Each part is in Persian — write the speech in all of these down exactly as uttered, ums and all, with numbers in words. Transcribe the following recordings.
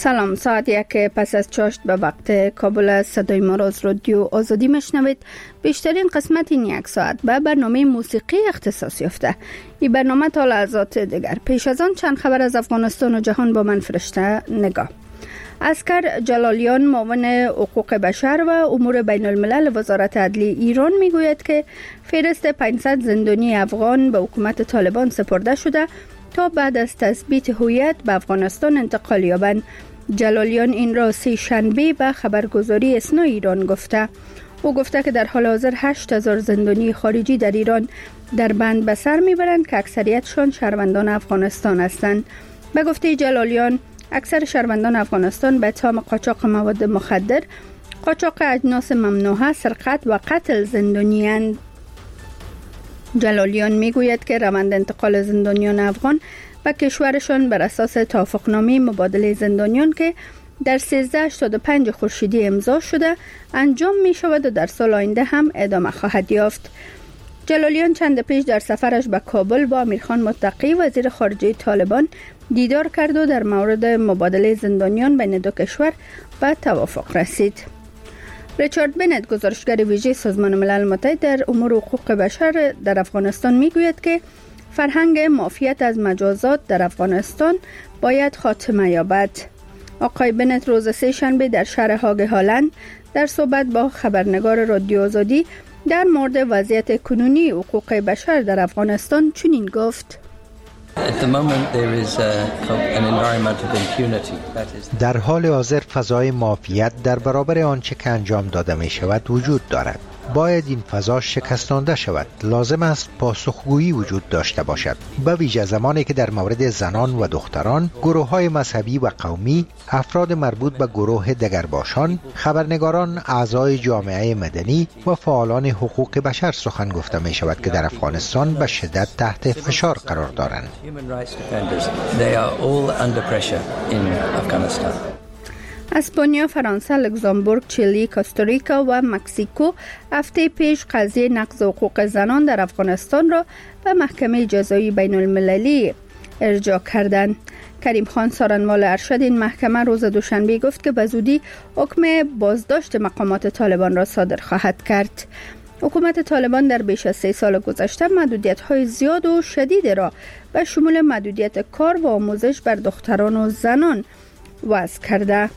سلام، ساعت یک پس از چاشت به وقت کابل صدای ما را از رادیو آزادی مشنوید. بیشترین قسمت این یک ساعت به برنامه موسیقی اختصاص یافته. این برنامه تا لحظات دیگر. پیش از آن چند خبر از افغانستان و جهان با من فرشته نگاه. اسکر جلالیان، معاون حقوق بشر و امور بین الملل وزارت عدلیه ایران میگوید که فهرست پانصد زندانی افغان به حکومت طالبان سپرده شده تا بعد از تثبیت هویت به افغانستان انتقال یابند. جلالیان این را سه شنبه به خبرگزاری اسنا ایران گفته. او گفته که در حال حاضر هشت هزار زندانی خارجی در ایران در بند به سر میبرند که اکثریتشان شهروندان افغانستان هستند. به گفته جلالیان، اکثر شهروندان افغانستان به اتهام قاچاق مواد مخدر، قاچاق اجناس ممنوعه، سرقت و قتل زندانی‌اند. جلالیان میگوید که روند انتقال زندانیان افغان به کشورشان بر اساس توافقنامه مبادله زندانیان که در سیزده هشتاد و پنج خورشیدی امضا شده انجام می شود و در سال آینده هم ادامه خواهد یافت. جلالیان چند پیش در سفرش به کابل با امیرخان متقی وزیر خارجه طالبان دیدار کرد و در مورد مبادله زندانیان بین دو کشور به توافق رسید. ریچارد بنت، گزارشگر ویژه سازمان ملل متحد در امور حقوق بشر در افغانستان میگوید که فرهنگ معافیت از مجازات در افغانستان باید خاتمه یابد. آقای بنت روز سه شنبه در شهر هاگ هالند در صحبت با خبرنگار رادیو آزادی در مورد وضعیت کنونی حقوق بشر در افغانستان چنین گفت: در حال حاضر فضای معافیت در برابر آنچه که انجام داده می شود وجود دارد. باید این فضا شکستانده شود. لازم است پاسخگویی وجود داشته باشد، به ویژه زمانی که در مورد زنان و دختران، گروه‌های مذهبی و قومی، افراد مربوط به گروه دگرباشان، خبرنگاران، اعضای جامعه مدنی و فعالان حقوق بشر سخن گفته می شود که در افغانستان به شدت تحت فشار قرار دارند. اسپانیا، فرانسه، لوکزامبورگ، چیلی، کوستاریکا و مکزیکو هفته پیش قضیه نقض حقوق زنان در افغانستان را به محکمه جزایی بین المللی ارجاع کردند. کریم خان، سارنوال ارشد این محکمه روز دوشنبه گفت که به زودی حکم بازداشت مقامات طالبان را صادر خواهد کرد. حکومت طالبان در بیش از سه سال گذشته محدودیت‌های زیاد و شدید را به شمول محدودیت کار و آموزش بر دختران و زنان وضع کرده.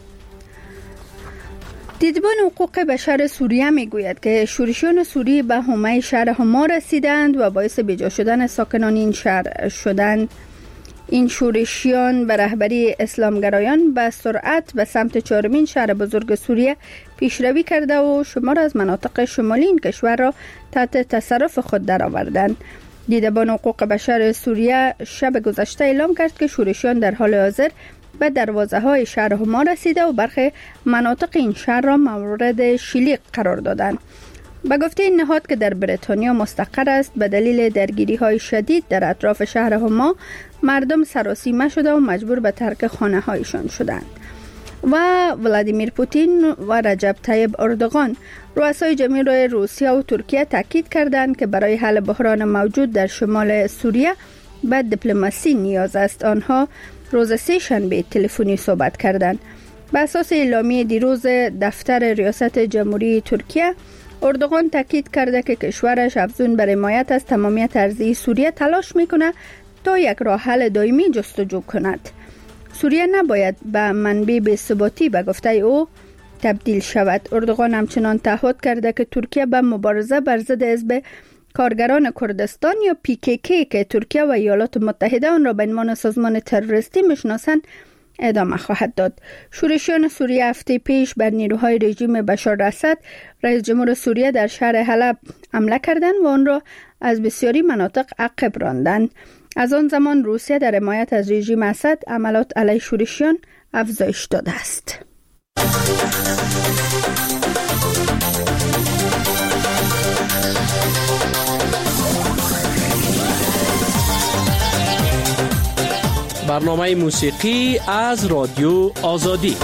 دیدبان حقوق بشر سوریه میگوید که شورشیان سوری به حومه شهر حما رسیدند و باعث بیجا شدن ساکنان این شهر شدند. این شورشیان به رهبری اسلامگرایان به سرعت به سمت چهارمین شهر بزرگ سوریه پیشروی کرده و شمار از مناطق شمالی این کشور را تحت تصرف خود درآوردند. دیدبان حقوق بشر سوریه شب گذشته اعلام کرد که شورشیان در حال حاضر به دروازه های شهر حما رسیده و برخی مناطق این شهر را مورد شلیک قرار دادند. به گفته این نهاد که در بریتانیا مستقر است، به دلیل درگیری های شدید در اطراف شهر حما مردم سراسیمه شده و مجبور به ترک خانه هایشان شدند. و ولادیمیر پوتین و رجب طیب اردوغان، رؤسای جمهور روسیه و ترکیه تاکید کردند که برای حل بحران موجود در شمال سوریه به دیپلماسی نیاز است. آنها روز سه شنبه تلفنی صحبت کردند. به اساس اعلامیه دیروز دفتر ریاست جمهوری ترکیه، اردوغان تاکید کرده که کشورش افزون بر حمایت از تمامیت ارضی سوریه تلاش میکنه تا یک راه حل دائمی جستجو کند. سوریه نباید به منبع بی‌ثباتی به گفته او تبدیل شود. اردوغان همچنان تعهد کرده که ترکیه به مبارزه بر ضد حزب کارگران کردستان یا پی کی کی که ترکیه و ایالات متحده آن را به عنوان سازمان تروریستی میشناسند ادامه خواهد داد. شورشیان سوریه هفته پیش بر نیروهای رژیم بشار اسد، رئیس جمهور سوریه، در شهر حلب حمله کردند و آن را از بسیاری مناطق عقب راندند. از آن زمان روسیه در حمایت از رژیم اسد عملات علیه شورشیان افزایش داده است. برنامه موسیقی از رادیو آزادی.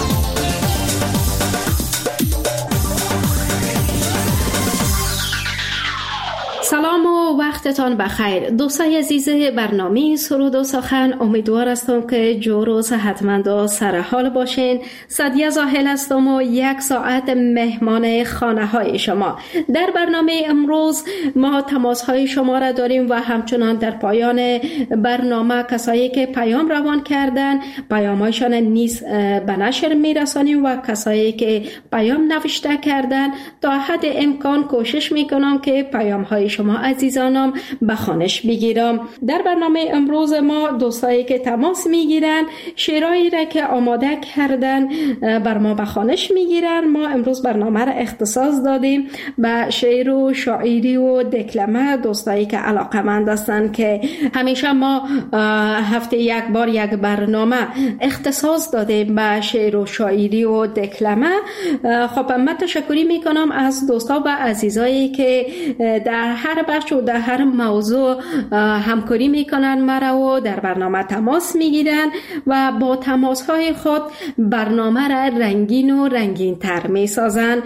سلام و وقت وقتتان بخیر. دوستای عزیز برنامه سرود و سخن، امیدوار هستم که جور و صحتمند و سر حال باشین. سعدیه زاهل هستم و یک ساعت مهمان خانه های شما. در برنامه امروز ما تماس های شما را داریم و همچنان در پایان برنامه کسایی که پیام روان کردن پیام هایشان نیز به نشر میرسانیم و کسایی که پیام نوشته کردن تا حد امکان کوشش میکنم که پیام های شما عزیزانم به خوانش بگیرم. در برنامه امروز ما دوستایی که تماس میگیرن شعرهایی را که آماده کردن بر ما به خوانش میگیرن. ما امروز برنامه را اختصاص دادیم به شعر و شاعری و دکلمه. دوستایی که علاقه‌مند هستند که همیشه ما هفته یک بار یک برنامه اختصاص دادیم به شعر و شاعری و دکلمه. خب من تشکری میکنم از دوستا و عزیزایی که در هر بخش و در هر موضوع همکاری میکنن مرا و در برنامه تماس میگیرن و با تماس های خود برنامه را رنگین و رنگین تر میسازن.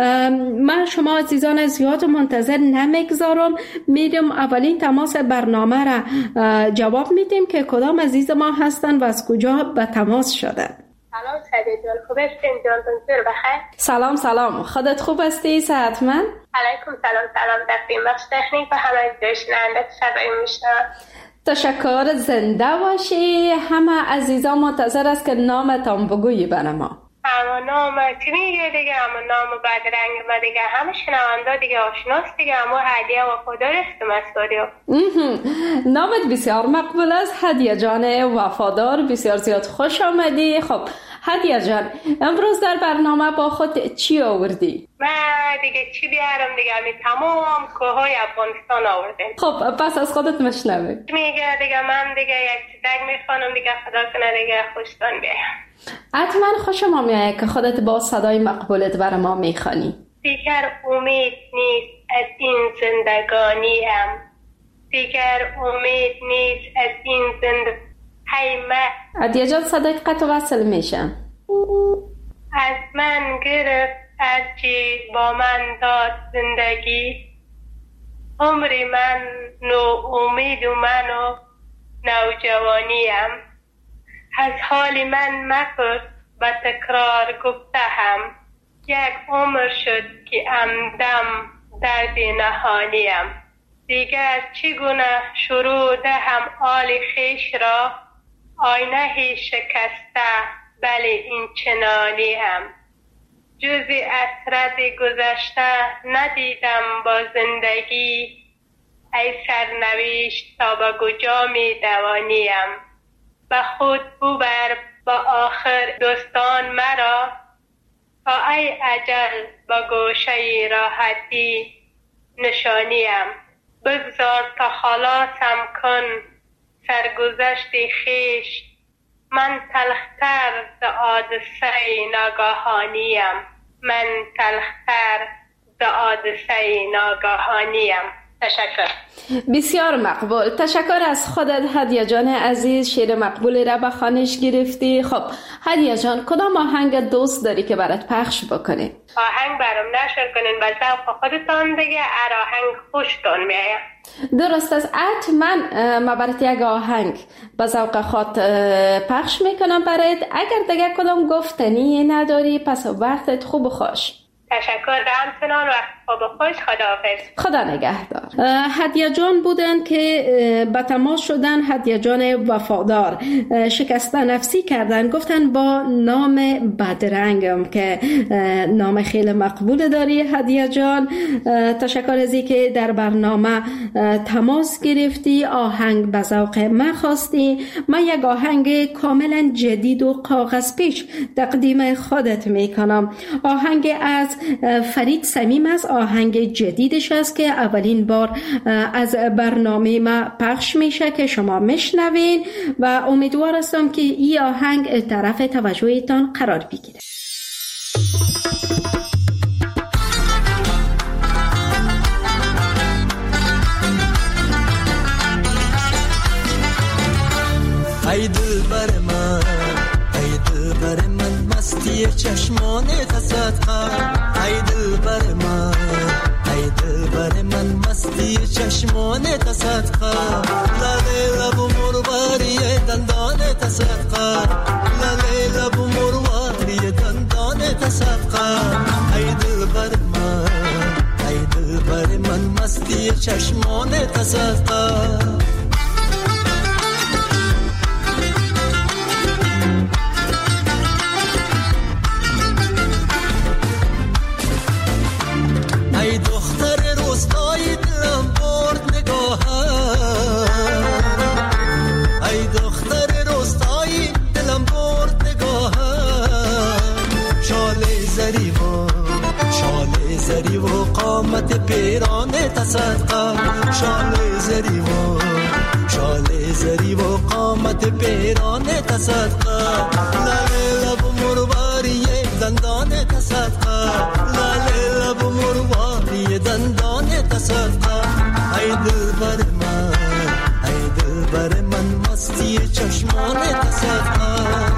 من شما عزیزان زیاد منتظر نمیگذارم، میرم اولین تماس برنامه را جواب میدیم که کدام عزیز ما هستن و از کجا به تماس شدن. سلام سعدیه جان، خوب هستین؟ جانتون سر بخیر؟ سلام سلام، خودت خوب هستی؟ صحتمند؟ علیکم سلام سلام. دفتیم بخش تکنیک و همه داشتننده صدای میشنم. تشکر، زنده باشی. همه عزیزان منتظر است که نامتان بگویی برای ما. اما نام چی میگه دیگه؟ اما نام بدرنگ ما دیگه همه شنونده دیگه آشناست دیگه. اما هدیه وفادار هستم از رادیو. نامت بسیار مقبول است هدیه جان وفادار، بسیار زیاد خوش آمدی. خب هدیه جان، امروز در برنامه با خود چی آوردی؟ من دیگه چی بیارم دیگه؟ می تمام کوههای افغانستان آوردم. خب پس از خودت مشنویم. میگه دیگه من دیگه یک چیزک میخوانم دیگه، خدا کنه دیگه خوشتان بیایم. حتما خوشم آمیه که خودت با صدای مقبولت برای ما میخوانی. دیگر امید نیست از این زندگانیم، دیگر امید نیست از این زندگانی. هیمه هدیه جان صدای قطع وصل میشم. از من گرفت هرچی با من داد زندگی، عمر من نو امید و من و نوجوانیم. از حال من مپرس به تکرار گفته هم، یک عمر شد که امدم درد نهانیم. دیگر چگونه شروع دهم آل خیش را، آینه شکسته بله این چنانیم. جز اسرت گذشته ندیدم با زندگی، ای سرنوشت تا به کجا می دوانیم. به خود ببر با آخر دوستان مرا، تا ای اجل با گوشه راحتی نشانیم. بگذار تا خلاصم کن سرگذشت خیش، من تلختر ز حادثه ناگهانیم. من تلختر ز حادثه ناگهانیم. تشکر. بسیار مقبول. تشکر از خودت هدیه جان عزیز، شعر مقبول را به خوانش گرفتی. خب هدیه جان، کدام آهنگ دوست داری که برات پخش بکنیم؟ آهنگ برام نشر کنین به ذوق خودتان دیگه. ار آهنگ خوشتون میاد. درست است، حتما ما برات یک آهنگ به ذوق خود پخش میکنم برات. اگر دیگه کدام گفتنی نداری پس وقتت خوب و خوش. تشکر، همچنان وقت خوب خوش. خداحافظ. خدا نگهدار. هدیه جان بودن که به تماس شدن، هدیه جان وفادار. شکست نفسی کردن، گفتن با نام بدرنگم که نام خیلی مقبول داری هدیه جان. تشکر از این که در برنامه تماس گرفتی، آهنگ به ذوق من خواستی. من یک آهنگ کاملا جدید و کاغذ پیش تقدیم خودت میکنم. آهنگ از فرید صمیم است، آهنگ جدیدش است که اولین بار از برنامه ما پخش میشه که شما میشنوین و امیدوار هستم که این آهنگ طرف توجهتان قرار بگیره. ای دلبر من، ای دلبر من، مستی چشمانت صدقه. ای دلبر من، ای دلبر من، مستی چشمانت تصدقه لاله لب مرواری دندان تصدقه لاله لب مرواری دندان تصدقه ای دل بر من ای دل بر من مستی چشمان تصدقه ای دختر روستای دلم برد نگاهت ای دختر روستای دلم برد نگاهت شاله زری و شاله زری و قامت پیران تصدقه شاله زری و شاله زری و قامت پیران تصدقه لاله لب مرواری دندان تصدقه لاله لب مرواری دندان تصدقه ای دل بر من ای دل بر من مستی چشمان تصدقه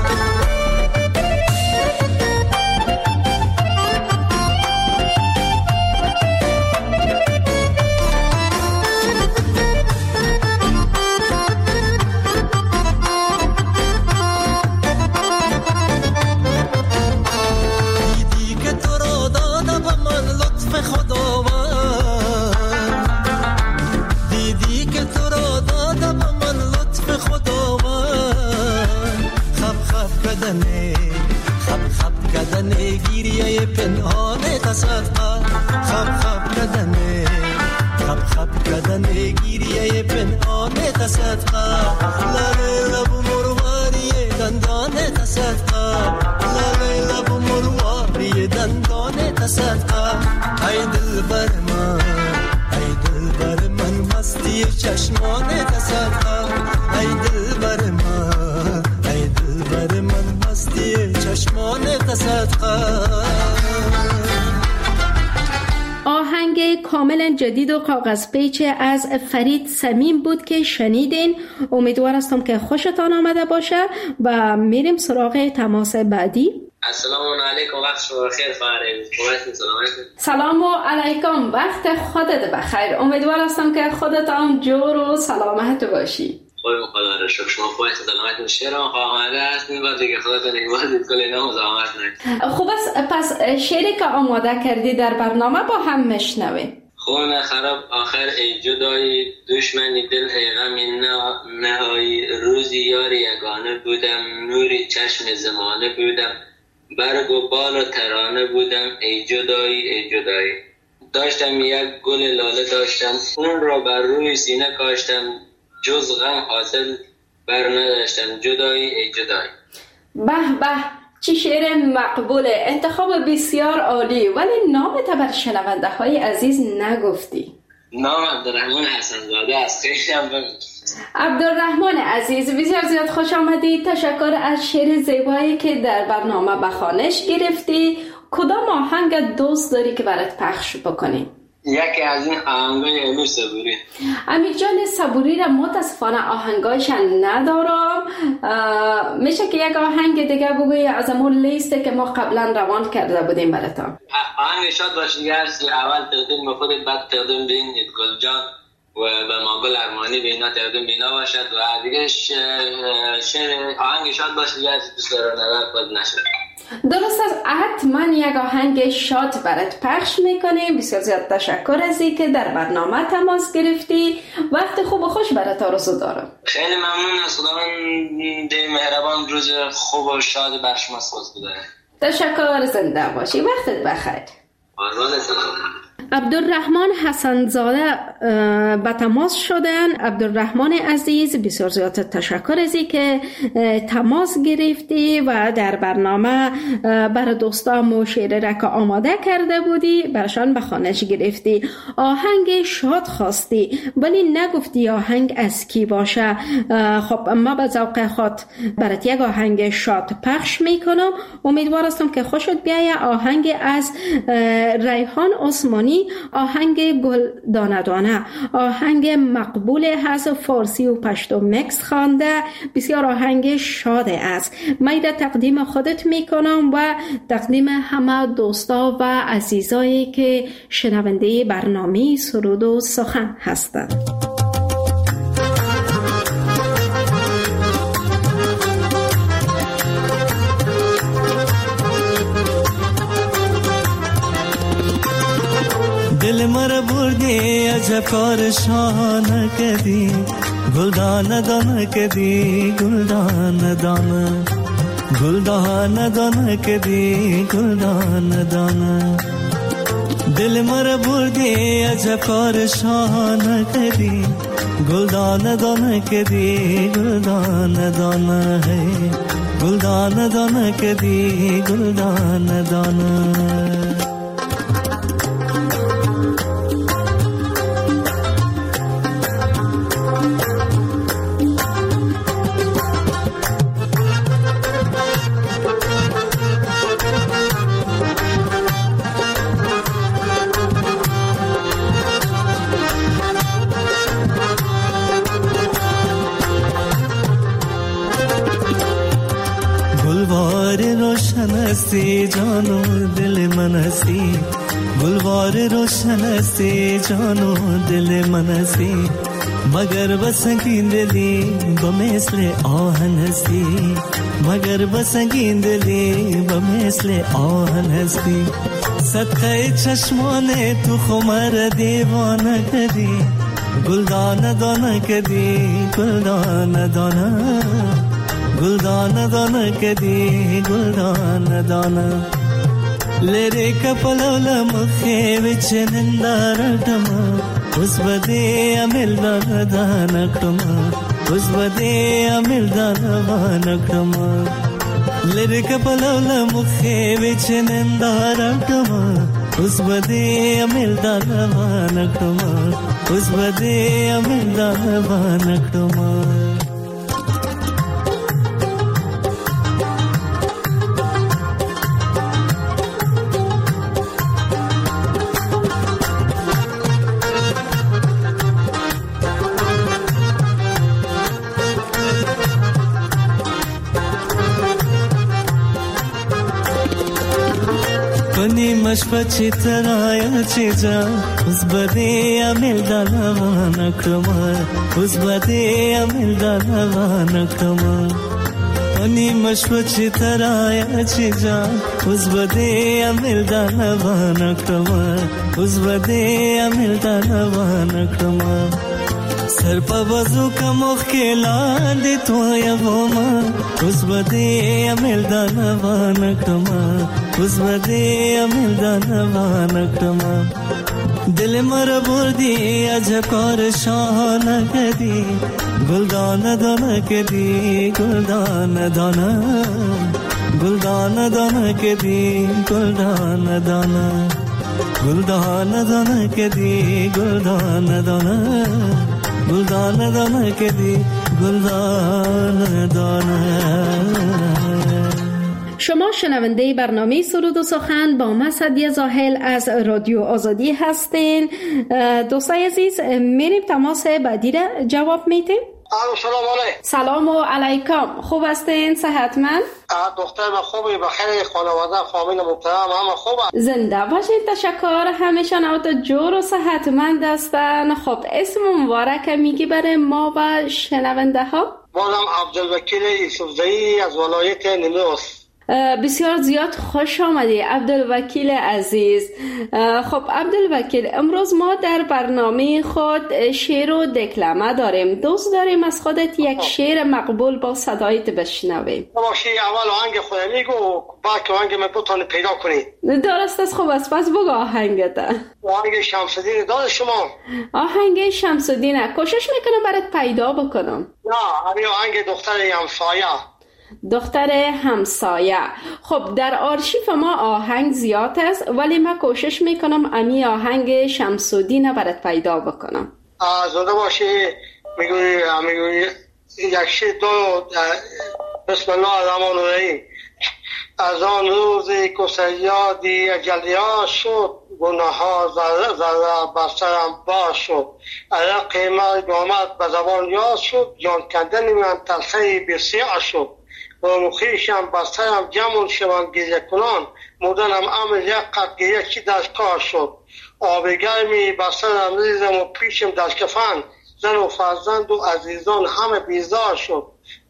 گیریه پنهان تصدقه خب خب کردنه خب خب کردنه گیریه پنهان تصدقه لاله لب مرواری دندان تصدقه لاله لب مرواری دندان تصدقه ای دل بر من ای دل بر من مستی چشمان تصدقه ای دل بر من ای دل بر من مستی چشمان تصدقه آهنگ کاملا جدید و کاغذ پیچه از فرید صمیم بود که شنیدین. امیدوار هستم که خوشتان آمده باشه و میریم سراغ تماس بعدی. السلام علیکم، وقت شما بخیر. خواهرین سلام علیکم، وقت خودت بخیر. امیدوار هستم که خودت هم جور و سلامت باشی. خواهیم خدا را شکر. شما خواهید سلامت و شعر هم آماده هستین و دیگه خودتون ایوازید کلی نام زحمت نکنید. خوب است، پس شعری که آماده کردی در برنامه با هم میشنویم. خون خراب آخر ای جدایی، دشمنی دل ای غم نهایی، روزی یاری یگانه بودم، نوری چشم زمانه بودم، برگ و بال و ترانه بودم، ای جدایی ای جدایی. داشتم یک گل لاله داشتم، اون را بر روی سینه کاشتم، جز غم حاصل بر نداشتم، جدایی ای جدایی. به به، چی شعر مقبوله، انتخاب بسیار عالی. ولی نامت بر شنونده های عزیز نگفتی. نام عبدالرحمن حسن زاده است. خیلی هم عبدالرحمن عزیز، بسیار زیاد خوش آمدی. تشکر از شعر زیبایی که در برنامه به خوانش گرفتی. کدام آهنگ دوست داری که برات پخش بکنیم؟ یکی از این آهنگای امیر صبوری. امیر جان صبوری را متاسفانه آهنگایش ندارم. میشه که یک آهنگ دیگه بگوی از امون لیسته که ما قبلا روان کرده بودیم براتون؟ آهنگ شاد باشید گرسی، اول تقدیم به خودت، بعد تقدیم به این گل جان و به ماگل ارمانی به اینا تقدیم بینا باشد و دیگه شعر آهنگ شاد باشید گرسی دوست دارم نبرد باید نشد. درست است، حتما یک آهنگ شاد برات پخش میکنیم. بسیار زیاد تشکر از این که در برنامه تماس گرفتی. وقت خوب و خوش برات آرزو دارم. خیلی ممنون از خداوند مهربان، روز خوب و شاد بر شما سوز بداره. تشکر، زنده باشی، وقتت بخیر. آرمان سلام. عبدالرحمن حسن زاده به تماس شدن. عبدالرحمن عزیز، بسیار زیاد تشکر از این که تماس گرفتی و در برنامه برای دوستام و شعر را که آماده کرده بودی برشان به خوانش گرفتی. آهنگ شاد خواستی ولی نگفتی آهنگ از کی باشه. خب ما به ذوق خود برات یک آهنگ شاد پخش میکنم. امیدوار هستم که خوشت بیاید. آهنگ از ریحان عثمانی، آهنگ گل دانه دانه، آهنگ مقبول هست، فارسی و پشتو مکس خوانده، بسیار آهنگ شاده است. من را تقدیم خودت میکنم و تقدیم همه دوستا و عزیزایی که شنونده برنامه سرود و سخن هستند. دل مرا بردی عجب کار شانه کردی گلدان دانه کردی گلدان دانه گلدان دانه کردی گلدان دانه دل مرا بردی عجب کار شانه کردی گلدان دانه کردی گلدان دانه گلدان دانه کردی گلدان دانه हस्ती जानो दिल मन हसी गुलवार रोशन हस्ती जानो दिल मन हसी मगर बसंगी दिली बमेसले आहन हसी मगर बसंगी दिली बमेसले आहन हसी सत्य चश्मोने तू खुमर दीवाना कदी गुलदान दाना कदी गुलदान दाना गुलदान दाना कदी गुलदान दाना लेरे कपलोल मुखे विच निंदारटमा उस बदे अमिल दानकटमा उस बदे अमिल दानकटमा लेरे कपलोल मुखे विच निंदारटमा उस बदे अमिल दानकटमा उस बदे अमिल दानकटमा मशपची तराया चीजा उस बदे अमिल दानवान क्रमा उस बदे अमिल दानवान क्रमा अनि मशपची तराया चीजा उस बदे अमिल दानवान क्रमा उस बदे अमिल दानवान क्रमा सर पर वजू का मुख्किला दे तो या वोमा उस बदे अमिल दानवान क्रमा उस बदे अमिल दानवान क्रमा दिल मर बुर्दी अजकर शान कदी गुलदान दाना कदी गुलदान दाना गुलदान दाना कदी गुलदान दाना गुलदान दाना कदी गुलदान दाना गुलदान दाना कदी गुलदान दाना. شما شنونده برنامه سرود و سخن با من سعدیه زاهل از رادیو آزادی هستین. دوستای عزیز میریم تماس بعدی را جواب میتیم. سلام علیکم. سلام و علیکم. خوب هستین؟ صحتمند؟ دختر من خوبی، بخیر، خانواده فامیل محترم همه خوبه. زنده باشین. تشکر. همیشان اوت جور و صحتمند هستن. خب اسم مبارک میگی برای ما و شنونده ها؟ بازم عبدالوکیل یوسفزئی از ولایت نیمروز. بسیار زیاد خوش آمدی عبدالوکیل عزیز. خب عبدالوکیل، امروز ما در برنامه خود شعر و دکلمه داریم. دوست داریم از خودت یک شعر مقبول با صدایت بشنویم. باشی، اول آهنگ خودم میگو بعد که آهنگ من بتونی پیدا کنی. درست است. خوب است، پس بگو آهنگت. آهنگ شمس‌الدین داد شما؟ آهنگ شمس‌الدین کوشش میکنم برات پیدا بکنم. نه، همین آهنگ دختر همسایه. دختر همسایه. خب در آرشیف ما آهنگ زیاد است ولی من کوشش میکنم امی آهنگ شمس‌الدین برات پیدا بکنم. زنده باشی. میگوی میگوی یک شی دو بسم الله الرحمن الرحیم. از آن روزی که سیادی اجلیا شد گناه ها ذره ذره بر سرم باز شد عرق مرگ آمد به زبان یاد شد جان کندن من تلخی بسیار شد و مخیشم بر سرم جمعون شوند گریه کنان مردنم امر یک قد گریه چی دستکار شد آب گرمی بر سرم ریزم و پیشم دست کفن زن و فرزند و عزیزان همه بیزار شد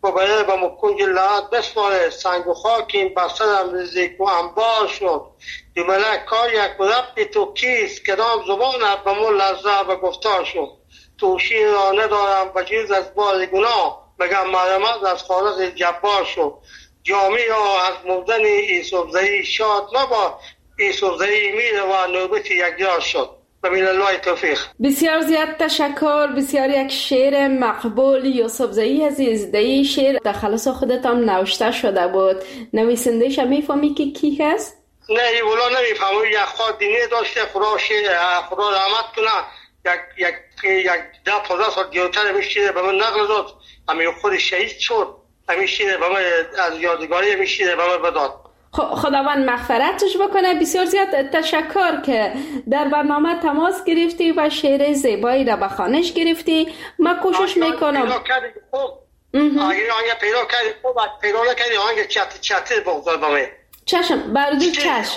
ببره به مکنج لحظ بسپاره، سنگ و خاکیم بر سرم ریزی و انبار شد. جمله کار یک ربطی تو کیست، کدام زبانت به من لرزه و گفتار شد. توشی را ندارم بجز از بار گناه، مگر مرمت از خالق جبار شد. جامی را از مردن ایسوفزایی شاد مباد، ایسوفزایی میره و نوبت یکجار شد. ببین الله توفیق. بسیار زیاد تشکر. بسیار یک شعر مقبول یوسفزایی عزیز. در این شعر تخلص خودت هم نوشته شده بود، نویسندهش میفهمی که کی هست؟ نه اولا نمیفهمم. یک خواهد دینی داشته، خدا شعر خدا رحمت کنه، یک یک یک ده پانزده سال دیوتر میشیره به من نقل داد، همین خود شهید شد، همین شعر به من از یادگاری میشیره به من بداد. خداوند مغفرتش بکنه. بسیار زیاد تشکر که در برنامه تماس گرفتی و شعر زیبایی را به خوانش گرفتی. من کوشش میکنم پیدا کردی خوب اگر آنگه پیدا کردی خوب پیدا نکردی آنگه چت چت بگذار به من. چشم بردو چشم.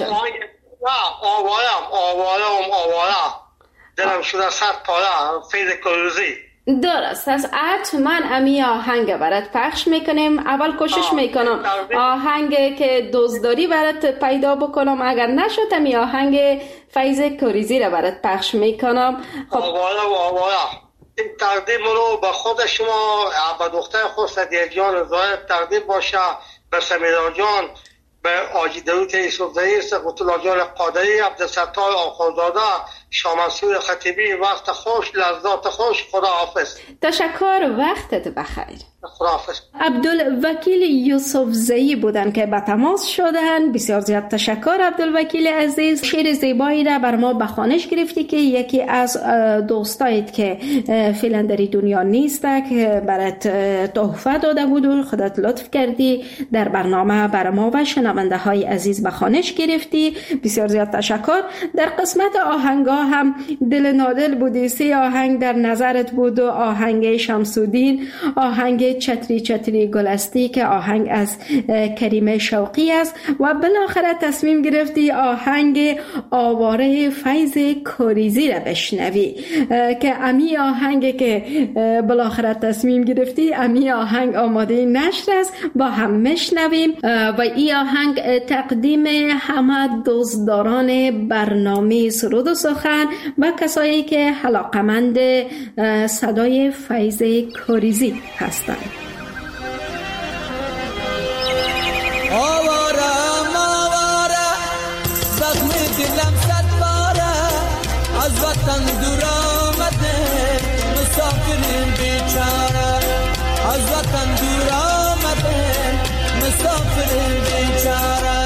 آوارم آوارم آوارم دلم شده صد پاره فیض کروزی. درست است. حتما امی آهنگ برات پخش میکنیم. اول کوشش میکنم آهنگ که دوستداری برات پیدا بکنم، اگر نشد امی آهنگ فیض کریزی را برات پخش میکنم. خب آوالا آوالا این تقدیم رو به خود شما، به دختر خود صدیه جان زاید تقدیم باشه، به سمیرا جان، به آجی دروت یوسفزایی، سقط الله جان قادری، عبدالستار آخوندزاده، شامنصور خطیبی. وقت خوش، لذات خوش. خدا حافظ. تشکر. وقتت بخیر. خدا حافظ. عبدالوکیل یوسفزایی بودن که به تماس شدن. بسیار زیاد تشکر عبدالوکیل عزیز. شعر زیبایی را بر ما به خوانش گرفتی که یکی از دوستایت که فعلا در دنیا نیست که برات تحفه داده بود و خودت لطف کردی در برنامه بر ما و شنونده های عزیز به خوانش گرفتی. بسیار زیاد تشکر. در قسمت آهنگا هم دل نادل بودی. سه آهنگ در نظرت بود و آهنگ شمسودین، آهنگ چتری چتری گلستی که آهنگ از کریم شوقی است و بالاخره تصمیم گرفتی آهنگ آواره فیض کریزی را بشنوی که امی آهنگ که بالاخره تصمیم گرفتی امی آهنگ آماده نشر است، با هم مشنویم و این آهنگ تقدیم همه دوستداران برنامه سرود و سخن و کسایی که علاقمند صدای فیض کریزی هستند. آوارم آواره زخم دلم صد باره، از وطن دور آمده مسافرین بیچاره، از وطن دور آمده مسافرین بیچاره.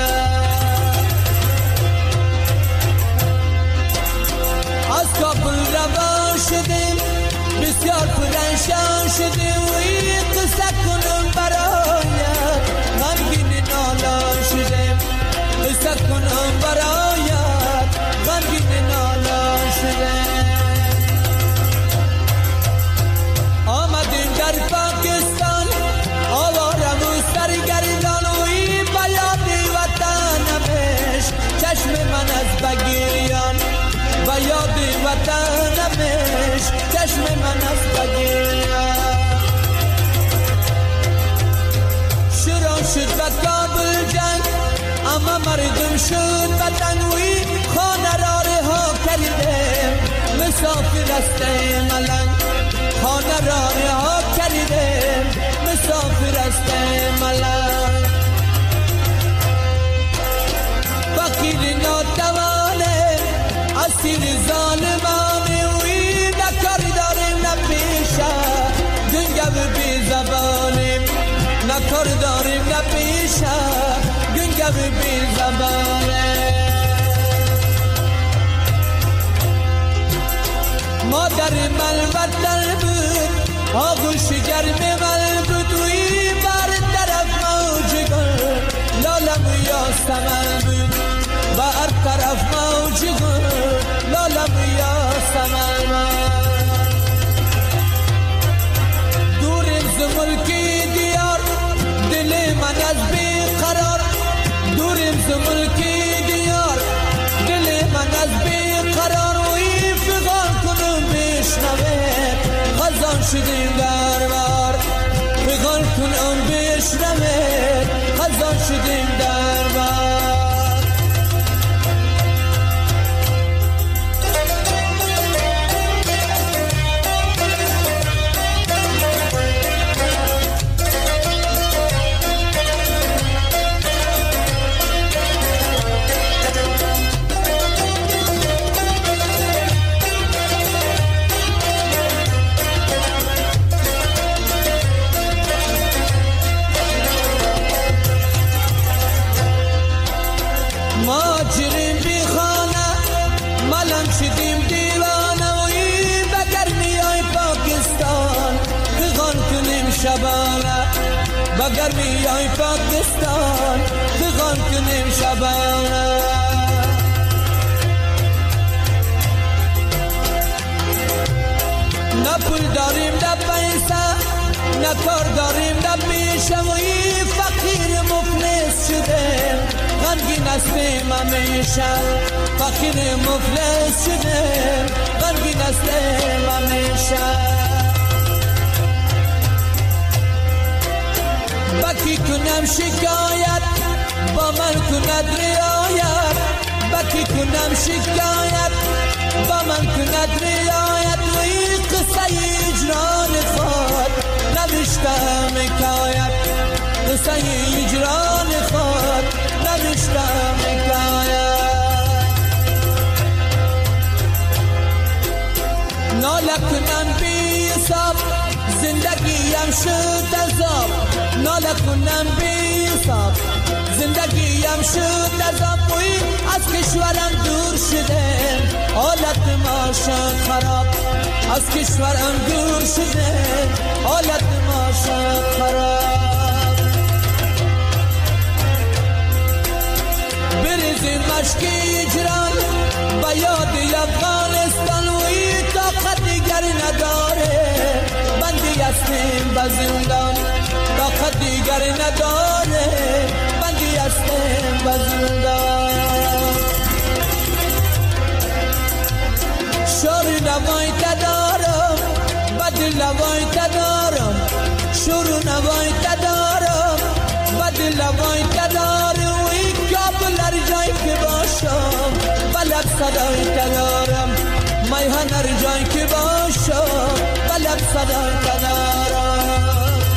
از کابل روان شدیم بسیار پرنشان شدیم و این قصه کنم برایت غمگین نالان شدیم، قصه کنم برایت غمگین نالان شدیم. آمدیم در پاکستان آوارم و سرگردان و این بیاد وطنمش چشم من از بگیریان و یاد وطنمش چشم من از بگیریان. شروع شد و کابل جنگ اما مردم شد وطنوی، خانه را رها کردیم مسافر است ملنگ، خانه را رها کردیم مسافر است ملنگ. فقیر ناتوانه اسیر ظالمانه وی نکار داریم نپیشه گنگو بی زبانیم، نکار داریم نپیشه گنگو بی زبانه. مادر من وطن بود آغوش گرم من بود وی بر طرف موج گل لالم یاسمن بود، بر طرف موج گل لالم یاسمن. دوریم ز ملکی دیار دل من از بی قرار، دوریم ز ملکی دیار دل من از بی قرار و این فغان کنم بشنوه خزان شدیم در بار، فغان کنم شدیم در بر. بگر میای پاکستان بغان کنیم شبانه. نه پول داریم نه پیسه نه کار داریم نه پیشه و این فقیر مفلس شده غمگین هستیم همیشه. فقیر مفلس شده غمگین هستیم همیشه. بکی کنم شکایت با من کند رعایت. بکی کنم شکایت با من کند رعایت. و این قصه اجران خود نوشتم حکایت. قصه اجران خود نوشتم حکایت. ناله کنم بی حساب زندگیم شد عذاب. ناله کنم بی حساب زندگیم شد عذاب. وی از کشورم دور شده حالت ما شد خراب. از کشورم دور شده حالت ما شد خراب. بریزیم مشک اجران با یاد افغانستان. وی طاقت دیگر نداره بندی هستیم به زندان. طاقت دیگر نداره بندی هستیم به زندان. شور نوای تدارم بدل نوای تدارم. شور نوای تدارم بدل نوای تدارم. وی کابل هر جایی که باشم بلب صدای تدارم. میهن هر جایی که باشم بلب صدای تدارم.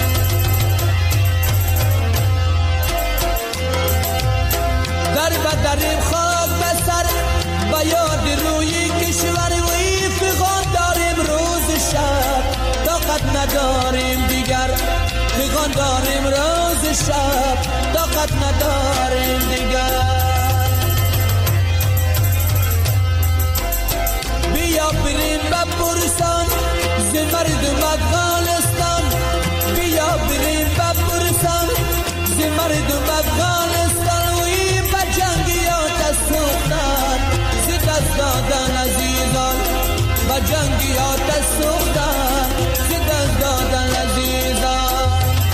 در بدریم خاک بسر با یاد روی کشور. وی فغان داریم روز شب طاقت نداریم دیگر. فغان داریم روز شب طاقت نداریم دیگر. بیا بریم بپرسان ز مردم افغانستان. بیا بریم بپرسان ز مردم افغانستان. وی با جنگیات سوختن ز دست دادن عزیزان. با جنگیات سوختن ز دست دادن عزیزان.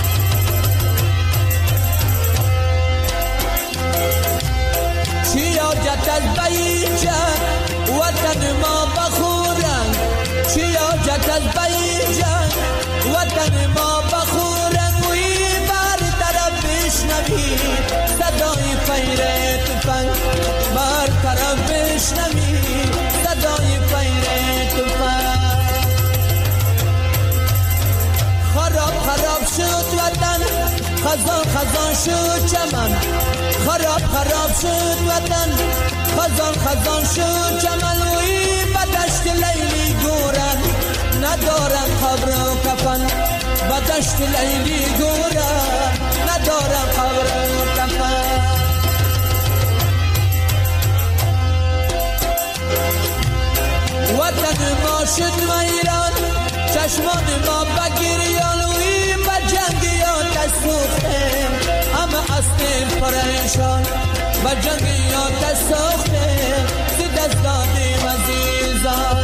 چی حاجت از بیجن وطن ما بخورن. چی حاجت از بیجن وطن ما بخورن. وی بر طرف بشنوی صدای فیر تفنگ. بر طرف بشنوی صدای فیر تفنگ. خراب خراب شد وطن خزان خزان شد چمن. خراب خراب شد وطن خزان خزان شد چمن. وی بدشت لیلی گورن ندارن قبر و کفن. بدشت لیلی گورن ندارن قبر و کفن. وطن ما شد ویران چشمان ما بگریان. وی با جنگیات سوختیم همه هستیم پریشان. با جنگیات سوختیم ز دست دادیم عزیزان.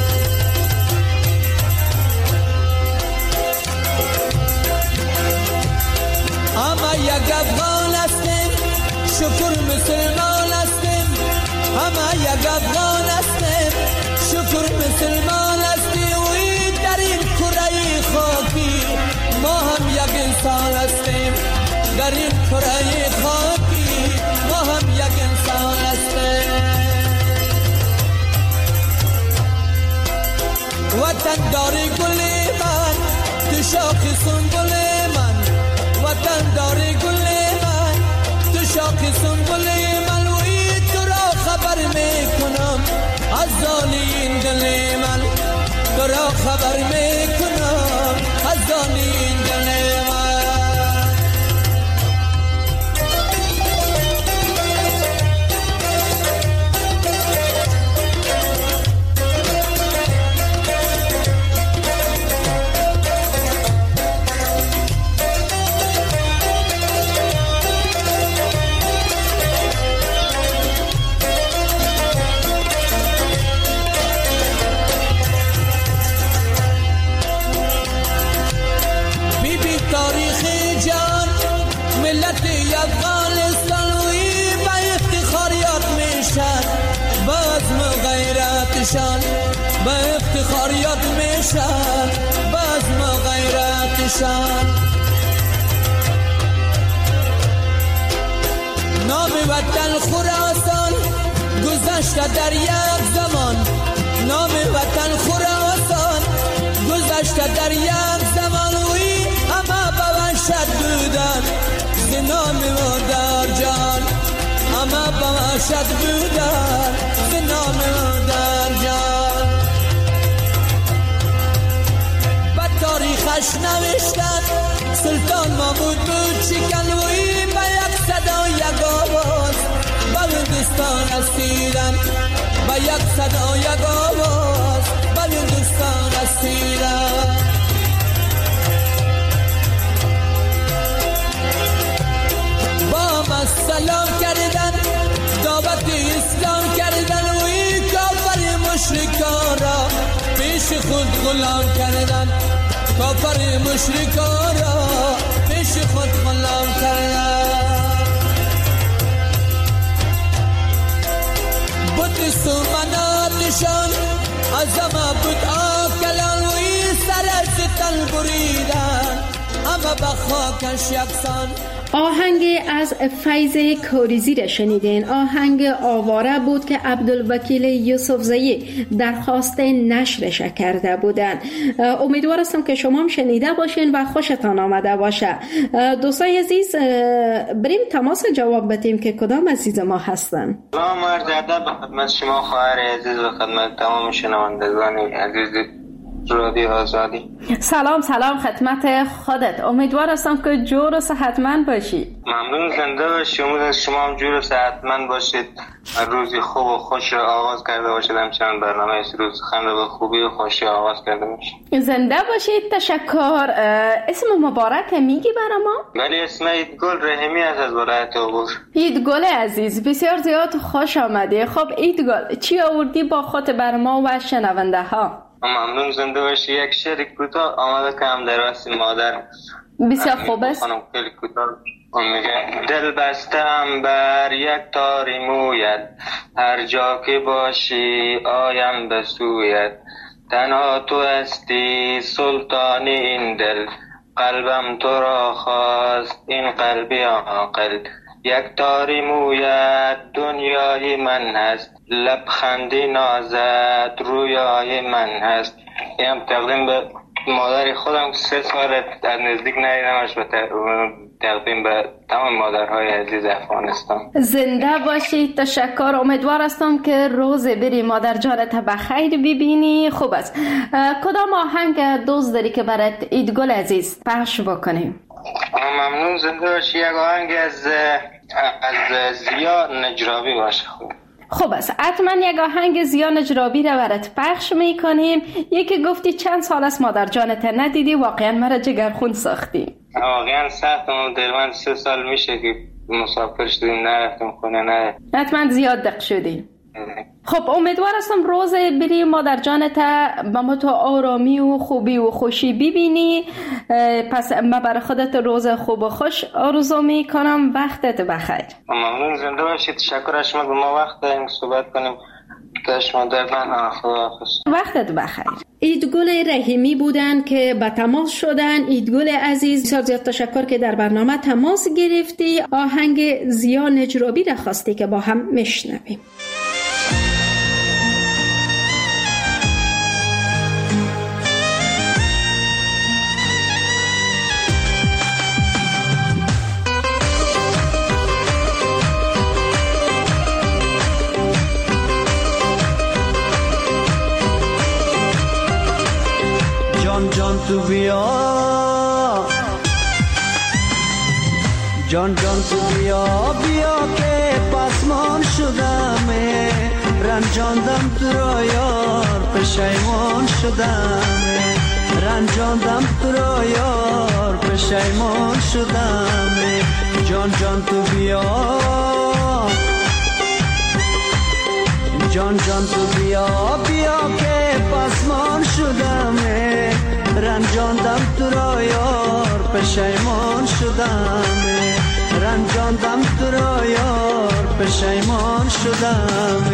همه یک افغان هستیم شکر مسلمان هستیم. همه یک افغان هستیم شکر مسلمان هستیم. وی در این کره خاکی ما هم یک انسان هستیم. در در این کره خاکی ما هم یک انسان هستیم. وطن داری گل من تو شاخ سنبل من، وطن داری گل من تو شاخ سنبل من، وی تو را خبر میکنم از زانی این دل من، تو را خبر میکنم از زانی این دل من. با افتخاریات میشن بزم و غیرتشان. نام وطن خراسان گذشته در یک زمان، نام وطن خراسان گذشته در یک زمان، وی همه به وحشت بودن ز نام مادر جان، همه به وحشت بودن ز نام مادر جان. تاریخش نوشتن سلطان محمود بود شکن، وی به یک صدا یک آواز به هندوستان رسیدن، به یک صدا یک آواز به هندوستان رسیدن. با ما سلام کردن دعوت اسلام کردن، وی کافر مشرکان را پیش خود غلام کردن، کافر مشرکان را پیش خود غلام کردن. بت سومناتشان از همه بت آکلان، وی سر ستن بریدن همه به خاکش یکسان. آهنگ از فیض کوریزی را شنیدین. آهنگ آواره بود که عبدالوکیل یوسفزئی درخواست نشرش کرده بودند. امیدوار هستم که شما هم شنیده باشین و خوشتان آمده باشه. دوستای عزیز بریم تماس جواب بدیم که کدام عزیز ما هستن. سلام عرض ادب به خدمت شما خواهر عزیز و خدمت تمام شنوندگان عزیز رادیو آزادی. سلام سلام خدمت خودت. امیدوار هستم که جور و صحتمند باشی. ممنون، زنده باشی. امید از شما هم جور و صحتمند باشید، روزی خوب و خوش آغاز کرده باشید، همچنان برنامه روز خنده به خوبی و خوشی آغاز کرده باشید. زنده باشید. تشکر. اسم مبارک میگی برای ما؟ بله، اسم ایدگل رحیمی است از ولایت عبور. ایدگل عزیز بسیار زیاد خوش آمدی. خب ایدگل چی آوردی با خود بر ما و شنونده ها؟ ممنون، زنده باشی. یک شعر کوتاه آماده کنم در واسه مادر. بسیار خوب است. خیلی کوتاه میگه: دل بستم بر یک تاری مویت، هر جا که باشی آیم به سویت، تنها تو هستی سلطان این دل، قلبم تو را خواست این قلبی عاقل، یک تاری مویت دنیای من هست، لبخندی نازت رویای من هست. اینم تقدیم به مادر خودم که سه سال از نزدیک ندیدمش و تقدیم به تمام مادرهای عزیز افغانستان. زنده باشید. تشکر. امیدوار هستم که روز بری مادر جانت بخیر ببینی. خوب است. کدام آهنگ دوست داری که برات ایدگل عزیز پخش بکنیم؟ ممنون، زنده باشی. یک آهنگ از از زیا نجرابی باشه. خوب خوب است. حتما یک آهنگ زیا نجرابی را برات پخش میکنیم. یکی گفتی چند سال است مادر جانت ندیدی، واقعا مرا جگرخون ساختی. واقعا سختم، درمان سه سال میشه که مسافر شدیم، نرفتم خونه. نه حتما زیاد دق شدی. خب امیدوار هستم روز بری مادر جانت با ما تو آرامی و خوبی و خوشی ببینی. پس من برای خودت روز خوب و خوش آرزو میکنم. وقتت بخیر. ممنون، زنده باشید. تشکر از شما به ما وقت دادیم صحبت کنیم. داشت مادر من. خداحافظ. وقتت بخیر. ایدگل رحیمی بودن که با تماس شدن. ایدگل عزیز بسیار زیاد تشکر که در برنامه تماس گرفتی. آهنگ زیا نجرابی را خواستی که با هم میشنویم. جان جان تو بیا، جان جان تو بیا بیا که پسمان شدم، رنجاندم تو را یار پشیمان شدم، رنجاندم تو را یار پشیمان شدم. جان جان تو بیا، جان جان تو بیا بیا که پسمان شدم، رنجاندم تو را یار پشیمان شدم، رنجاندم تو را یار پشیمان شدم.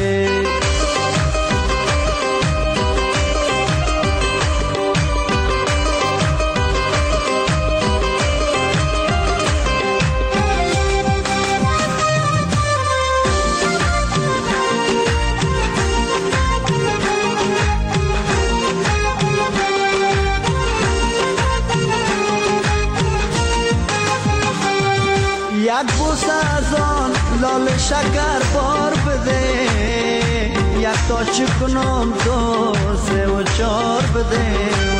یک بوس از آن لال شکر بار بده، یک تا چی کنم دو سه و چار بده،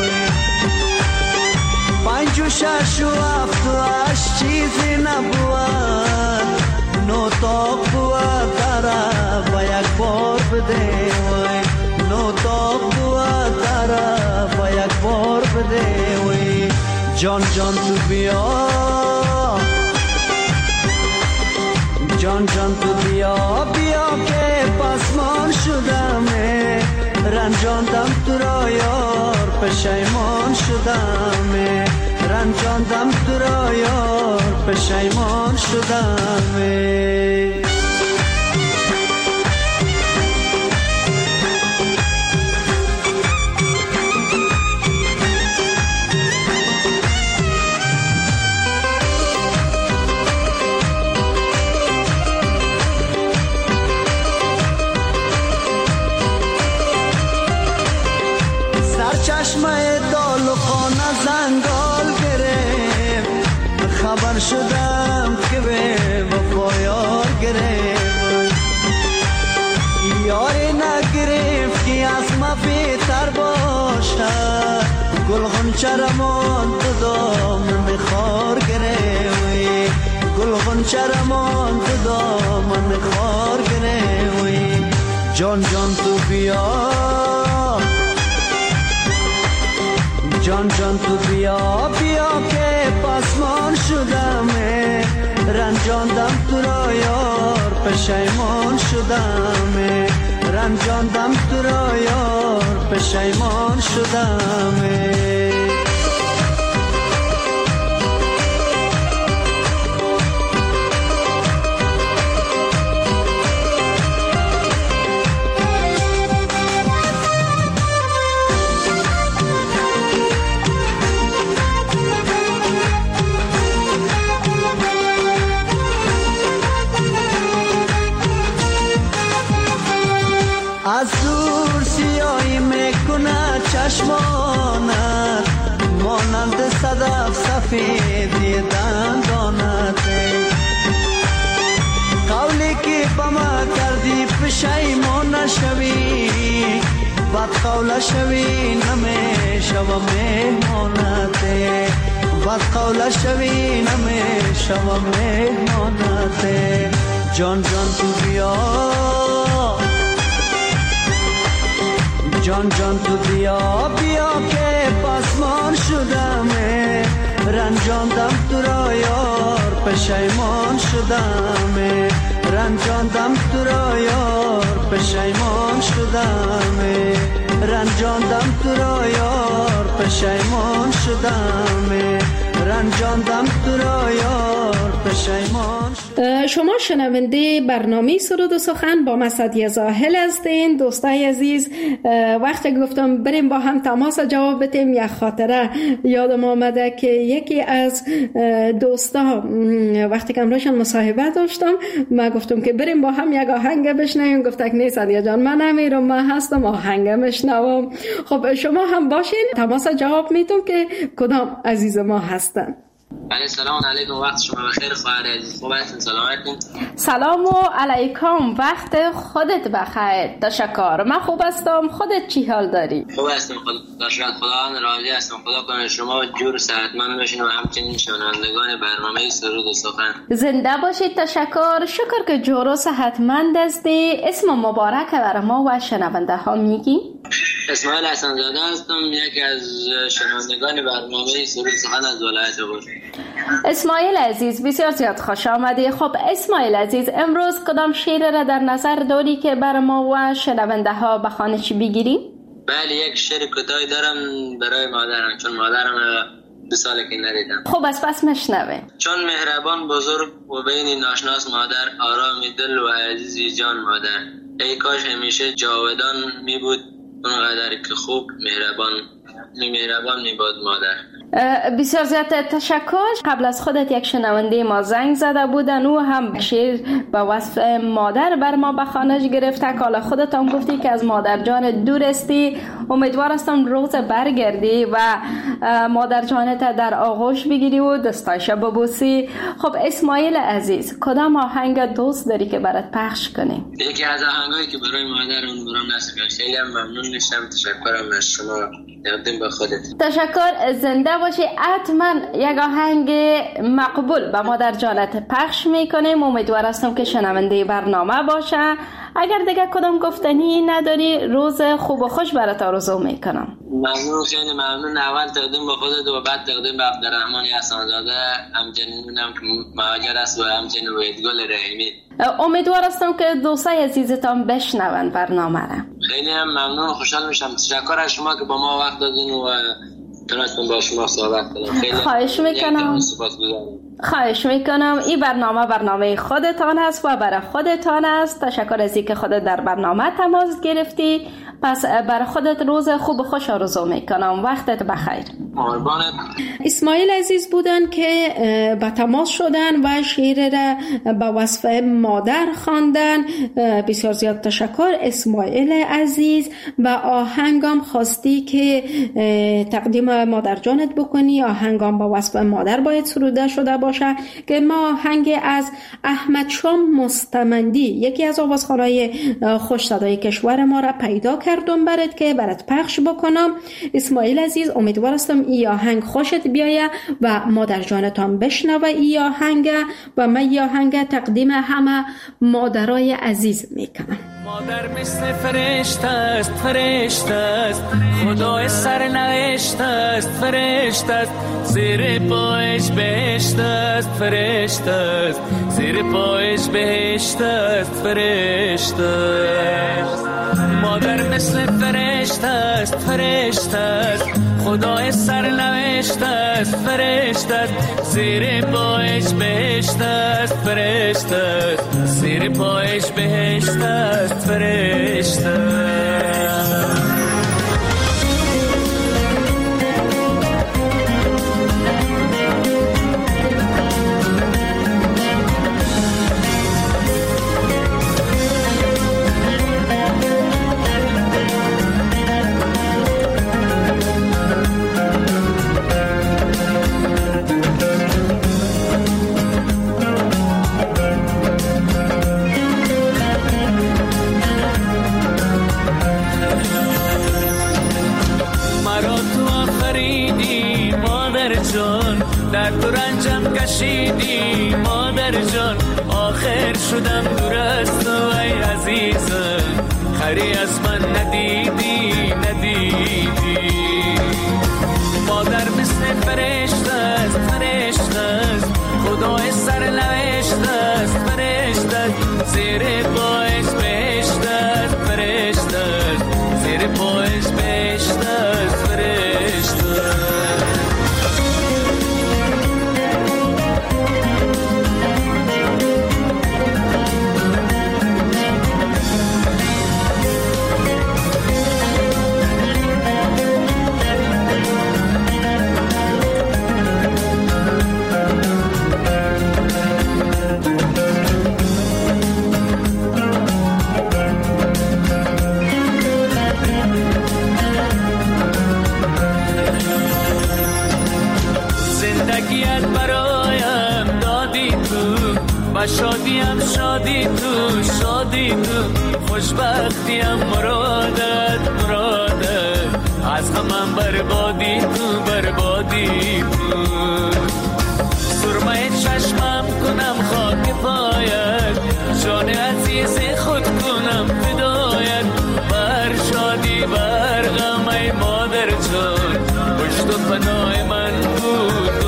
پنج و شش و هفت و هشت چیزی نبود، نو تاق بود داره و یک بار بده، نو تاق بود داره و یک بار بده. جان جان تو بیا، جان جان تو بیا بیا که پسمان شدم، رنجاندم تو را یار پشیمان شدم، رنجاندم تو را یار پشیمان شدم. چشمه دال و خانه زنگال گرفت، خبر شدم که به وفا یار گرفت، یاری نگرفت که از ما بهتر باشد، گل غنچه رمان تو دامن خار گرفت، گل غنچه رمان تو دامن خار گرفت. جان جان تو بیا، جان جان تو بیا بیا که پسمان شدم، رنجاندم تو را یار پشیمان شدم، رنجاندم تو را یار پشیمان شدم. از دور سیاهی میکنه چشمانت، مانند صدف سفیدی دندانت، قولی که با ما کردی پشیمان نشوی، بد قول شوی نمیشوم مهمانت، بد قول شوی نمیشوم مهمانت. جان جان تو بیا، جان جان تو بیا بیا که پسمان شدم، رنجاندم تو را یار پشیمان شدم، رنجاندم تو را یار پشیمان شدم، رنجاندم تو را یار پشیمان شدم، رنجاندم تو را یار پشیمان. شما شنونده برنامه سرود و سخن با مسعدی زاهل هستین. دوستای عزیز، وقتی گفتم بریم با هم تماس جواب بدیم، یک خاطره یادم آمده که یکی از دوستا وقتی که امروشان مصاحبه داشتم، من گفتم که بریم با هم یک آهنگ بشنویم، گفت که نه سعدیه جان من نمیرم، من هستم آهنگ میشنوم. خب شما هم باشین تماس جواب میدم که کدام عزیز ما هستن. بله سلام علیکم، وقت شما بخیر خواهر عزیز، خوب هستین؟ سلامتین؟ سلام علیکم، وقت خودت بخیر. تشکر، من خوب هستم، خودت چی حال داری؟ خوب هستم خدا شکر، خدا راضی هستم، خدا کنه شما جور صحتمند باشین و همچنین شنوندگان برنامه سرود و سخن زنده باشید. تشکر، شکر که جور و صحتمند هستی. اسم مبارک برای ما و شنونده ها میگی؟ اسماعیل حسن زاده هستم، یکی از شنوندگان برنامه سرود سخن از ولایت بوش. اسماعیل عزیز بسیار زیاد خوش آمدی. خب اسماعیل عزیز، امروز کدام شعر را در نظر داری که بر ما و شنونده ها به خوانش بگیریم؟ بله، یک شعر کوتاهی دارم برای مادرم، چون مادرم دو ساله که ندیدم. خب از پس مشنوه. چون مهربان بزرگ و بین ناشناس مادر، آرام دل و عزیزی جان مادر. ای کاش همیشه جاودان می بود اونقدر که خوب مهربان می مهربان می بود مادر. بسیار زیاد تشکر. قبل از خودت یک شنونده ما زنگ زده بودن، او هم شعر به وصف مادر بر ما به خوانش گرفته. حالا خودت هم گفتی که از مادر جان دور استی، امیدوار هستم روز برگردی و مادر جانت در آغوش بگیری و دستایش ببوسی. خب اسماعیل عزیز، کدام آهنگ دوست داری که برات پخش کنیم؟ یکی از آهنگایی که برای مادر اون برام نصب کردی. خیلی ممنون میشم. تشکرم از شما. یادم به خودت. تشکر، زنده باشی. حتما یک آهنگ مقبول به مادر جانت پخش میکنیم. امیدوار هستم که شنونده برنامه باشه. اگر دیگه کدام گفتنی نداری، روز خوب و خوش برات آرزو میکنم. ممنون، خیلی ممنون. اول تقدیم به خودت و بعد تقدیم به عبدالرحمن حسن‌زاده، همچنین هم مهاجر است و همچنین وحیدگل رحیمی. امیدوار هستم که دوستای عزیزتان بشنون برنامه را. خیلی هم ممنون و خوشحال میشم. تشکر از شما که با ما وقت دادین و تونستم با شما صحبت کنم. خیلی خواهش میکنم. خواهش میکنم. این برنامه برنامه خودتان است و برای خودتان است. تشکر از اینکه خودت در برنامه تماس گرفتی. پس برای خودت روز خوب و خوش آرزو میکنم. وقتت بخیر. قربانت. اسماعیل عزیز بودن که با تماس شدن و شعر را با وصف مادر خواندن. بسیار زیاد تشکر اسماعیل عزیز. و آهنگام خواستی که تقدیم مادر جانت بکنی. آهنگام با وصف مادر باید سروده شده باشه که ما آهنگ از احمد شام مستمندی، یکی از آوازخوانای خوش صدای کشور ما را پیدا کردم برات که برات پخش بکنم. اسماعیل عزیز، امیدوار هستم این آهنگ خوشت بیایه و مادر جانتان بشنوه این آهنگ و من این آهنگ تقدیم همه مادرای عزیز میکنم. مادر مثل فرشته است، فرشته است، خدای سرنوشت است، فرشته است، زیر پایش بهشت است، فرشته است، زیر پایش بهشت است، فرشته است. مادر مثل فرشته است، فرشته است، خدای سرنوشت است، فرشته است، زیر پایش بهشت است، فرشته است، زیر پایش بهشت است، فرشته است. در تو رنجم کشیدی مادر جان، آخر شدم دور از تو ای عزیزم، خری از من ندیدی ندیدی. مادر مثل فرشته است، فرشته است، خدای سرنوشت است، فرشته است، زیر پایش بهشت است، فرشته است، زیر پایش بهشت است، فرشته است. بگیم مرادت مرادت، از غمم بربادی تو بربادی تو. سرمه چشمم کنم خاک پایت، جان عزیز خود کنم فدایت. بر شادی بر غم ای مادر جان، پشت و پناه من بود.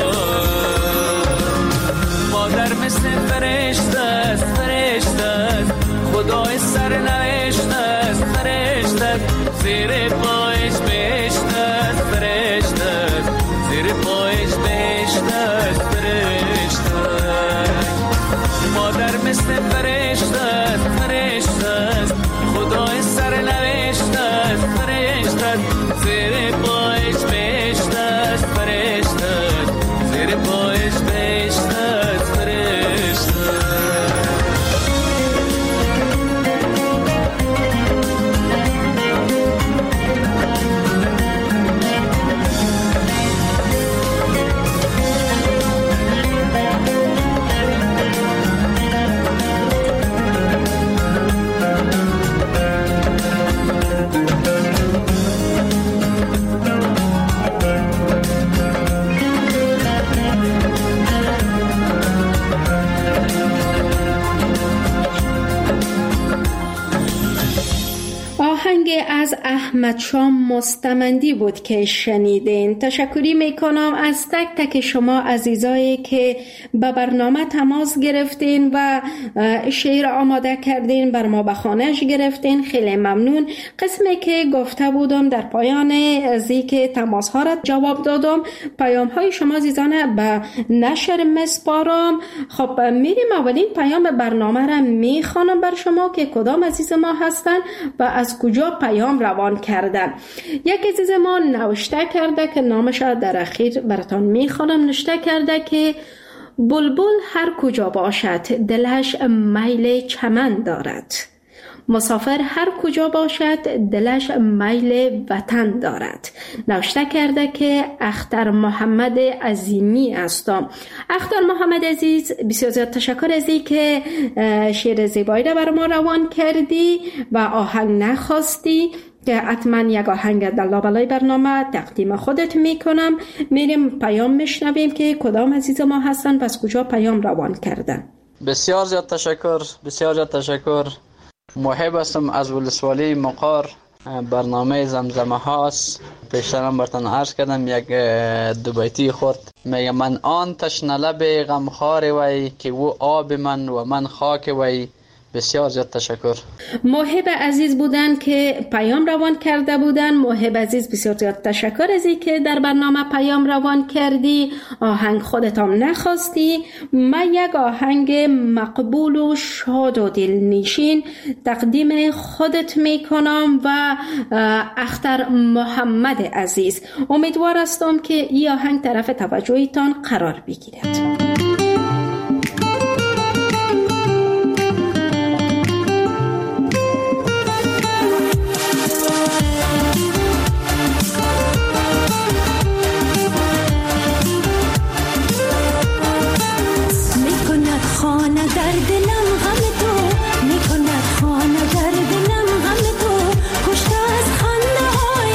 مادر مثل فرشته است فرشته است، خدای سرنوشت است فرشته است. زیر پایش بهشت است فرشته است، زیر پایش بهشت است فرشته است. مادر مثل فرشته است فرشته است، خدای سرنوشت است فرشته است. زیر پایش بهشت است فرشته است، زیر پایش بهشت است فرشته است. از احمد شاه مستمندی بود که شنیدین. تشکری میکنم از تک تک شما عزیزایی که به برنامه تماس گرفتین و شعر آماده کردین، بر ما به خانهش گرفتین. خیلی ممنون. قسمی که گفته بودم در پایان ازی که تماس ها را جواب دادم، پیام های شما عزیزانه به نشر مسپارم. خب میریم اولین پیام برنامه را میخوانم بر شما که کدام عزیز ما هستن و از کجا پیام روان کردن. یک عزیز ما نوشته کرده که نامش در اخیر براتون میخوانم. نوشته کرده که بلبل هر کجا باشد دلش میل چمن دارد، مسافر هر کجا باشد دلش میل وطن دارد. نوشته کرده که اختر محمد عظیمی هستم. اختر محمد عزیز، بسیار زیاد تشکر از این که شعر زیبایی را بر ما روان کردی و آهنگ نخواستی که حتما یک آهنگ در لابلای برنامه تقدیم خودت میکنم. میریم پیام میشنویم که کدام عزیز ما هستن، پس کجا پیام روان کردن. بسیار زیاد تشکر بسیار زیاد تشکر. محب هستم از ولسوالی مقار. برنامه زمزمه هاست. پیشترم برتن عرض کردم یک دو بیتی خورد. میگه من آن تشنه لب غمخوار وی، که او آب من و من خاک وی. بسیار زیاد تشکر. محب عزیز بودن که پیام روان کرده بودن. محب عزیز بسیار زیاد تشکر از این که در برنامه پیام روان کردی. آهنگ خودت هم نخواستی. من یک آهنگ مقبول و شاد و دلنشین تقدیم خودت میکنم و اختر محمد عزیز. امیدوار هستم که این آهنگ طرف توجهتان قرار بگیرد.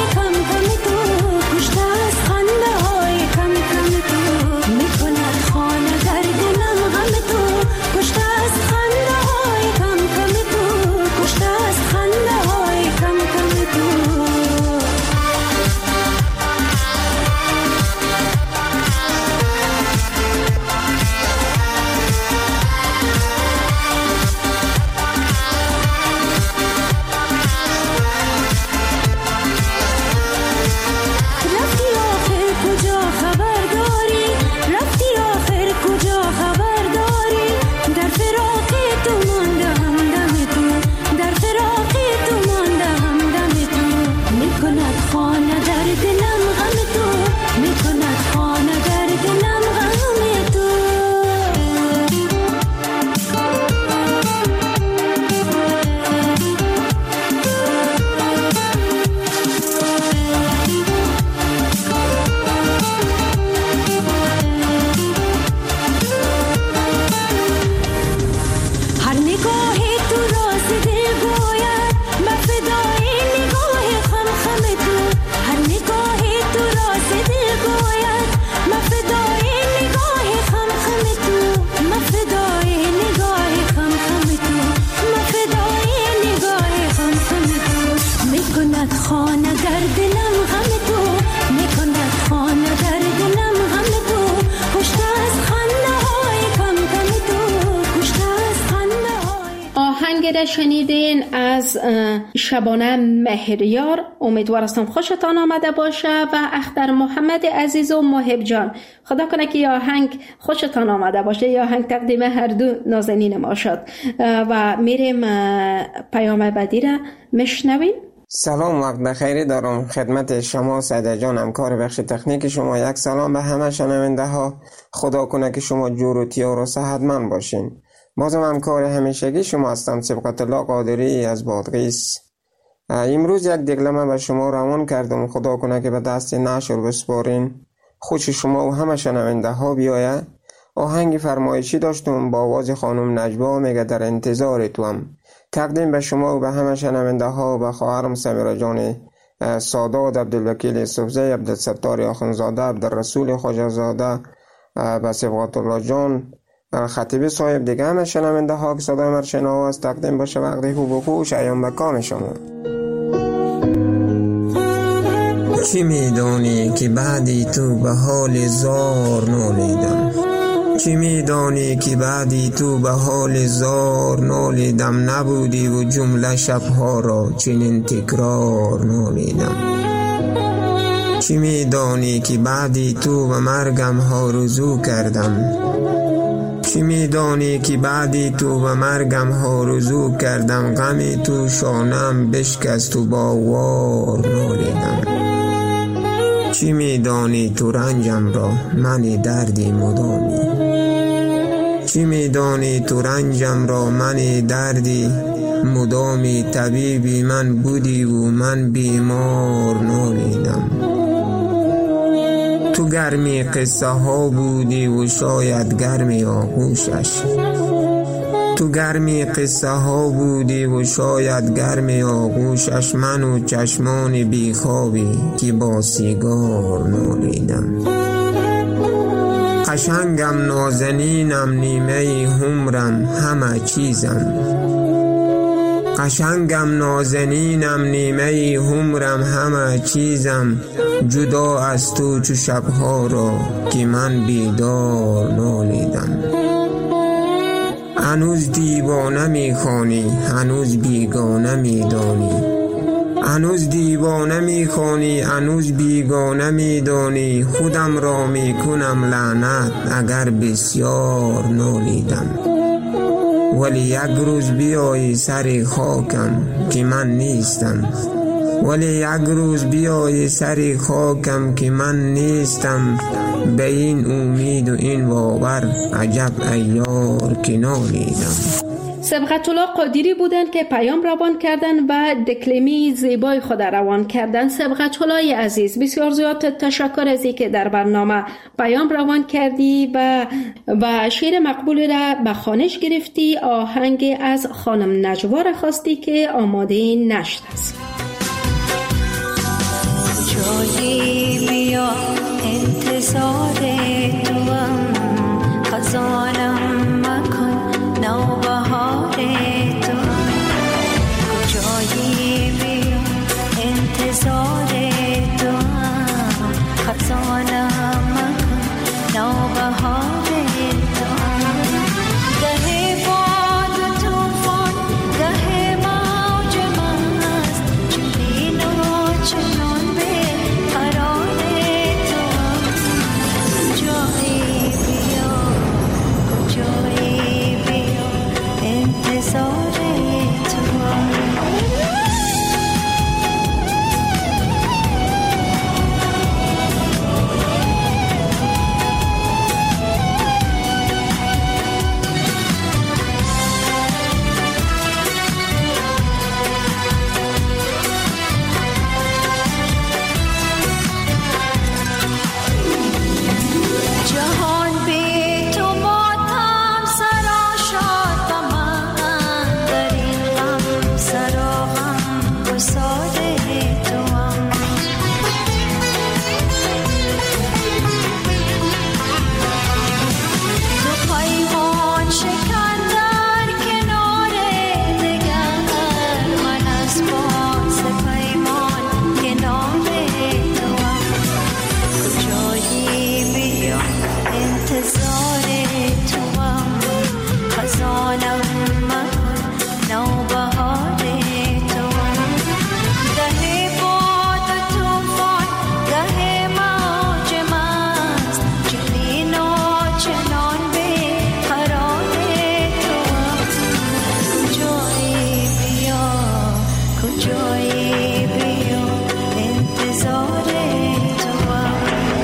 میکند میکند خانه در دلم غم تو، میکند خانه در دلم غم تو، کشته از خنده های کم کم تو، کشته از خنده های. آهنگ را شنیدین از شبانه مهریار. امیدوار هستم خوشتان آمده باشه و اختر محمد عزیز و محب جان، خدا کنه که یا آهنگ خوشتان آمده باشه، یا آهنگ تقدیم هر دو نازنین ما شد. و میریم پیام بعدی را میشنویم. سلام، وقت بخیری دارم خدمت شما سعید جان، همکار بخش تکنیک شما. یک سلام به همه شنونده ها، خدا کنه که شما جور و تیار و صحتمند باشین. بازم همکار همیشگی شما هستم، سبقت الله قادری از بادغیس. امروز یک دکلمه به شما روان کردم، خدا کنه که به دست نشر بسپارین، خوش شما و همه شنونده ها بیایه. آهنگ فرمایشی داشتم با آواز خانم نجوا، میگه در انتظار توام. تقدیم به شما و به همه شنونده ها و به خواهرم سمیرا جان سادات، عبدالوکیل یوسفزی، عبدالستار آخوندزاده، عبدالرسول خواجه‌زاده، به سبقت الله جان، خطیبی صاحب، دیگه همه شنونده ها که صدای من شنواست. تقدیم باشه وقتی خوب و خوش ایام به کام شما. چی میدانی که بعدی تو به حال زار نالیدم، چی میدانی که بعدی تو به حال زار نالیدم، نبودی و جمله شبها را چنین تکرار نالیدم. چی میدانی که بعدی تو به مرگم ها رجوع کردم، چی میدانی که بعدی تو به مرگم ها رجوع کردم، غمی تو شانم بشکست و با وار نالیدم. چی میدانی تو رنجم را من دردی مدامی، چی میدانی تو رنجم را من دردی مدامی، طبیبی من بودی و من بیمار نالیدم. تو گرمی قصه ها بودی و شاید گرمی آغوشش، تو گرمی قصه ها بودی و شاید گرمی آغوشش، من و چشمان بیخوابی که با سیگار نالیدم. قشنگم نازنینم نیمه همرم همه چیزم، قشنگم نازنینم نیمه همرم همه چیزم، جدا از تو چو شبها را که من بیدار نالیدم. هنوز دیوانه میخوانی، هنوز بیگانه میدانی، هنوز دیوانه میخوانی، هنوز بیگانه میدانی، خودم را میکنم لعنت اگر بسیار نالیدم. ولی یک روز بیایی سر خاکم که من نیستم، ولی یک روز بیایی سر خاکم که من نیستم، به این امید و این باور عجب ایار که نالیدم. سبقت الله قادری بودن که پیام روان کردن و دکلمی زیبای خود روان کردن. سبقت الله عزیز، بسیار زیاد تشکر از اینکه در برنامه پیام روان کردی و و شعر مقبول را به خوانش گرفتی. آهنگ از خانم نجوا را خواستی که آماده نشت است. جایی بیا انتظار توام، خزانم مکن نوبهار توام. جایی بیا انتظار توام، خزانم مکن نوبهار توام. گه باد و توفان، گه موج مست، چنین و چنان به قرار توام. جایی بیا کجایی بیا انتظار تو هم.